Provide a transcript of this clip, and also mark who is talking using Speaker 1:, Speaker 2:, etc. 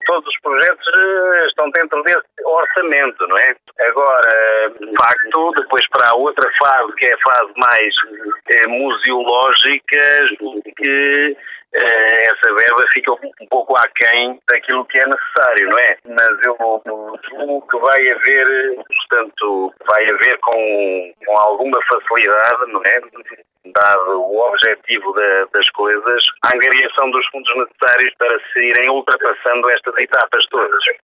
Speaker 1: todos os projetos estão dentro desse orçamento, não é? Agora, de facto, depois para a outra fase, que é a fase mais museológica, julgo que essa verba fica um pouco aquém daquilo que é necessário, não é? Mas eu julgo que vai haver, portanto, vai haver com alguma facilidade, não é? Dado o objetivo das coisas, a angariação dos fundos necessários para se irem ultrapassando estas etapas todas.